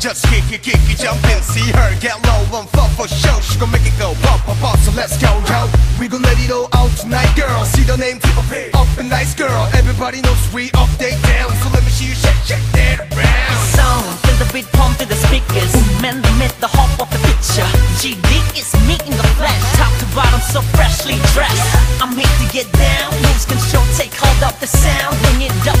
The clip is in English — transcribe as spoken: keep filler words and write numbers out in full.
Just kick it, kick it, jump in, see her get low on fuck for show. She gon' make it go pop, pop, pop, so let's go, yo. We gon' let it all out tonight, girl. See the name, tip of it, up and nice, girl. Everybody knows we update down, so let me see you shake, shake that around. Sound, feel the beat pump to the speakers. Man, the myth, the hop of the picture. G D is me in the flesh, top to bottom, so freshly dressed. I'm here to get down, lose control, take hold of the sound, bring it up.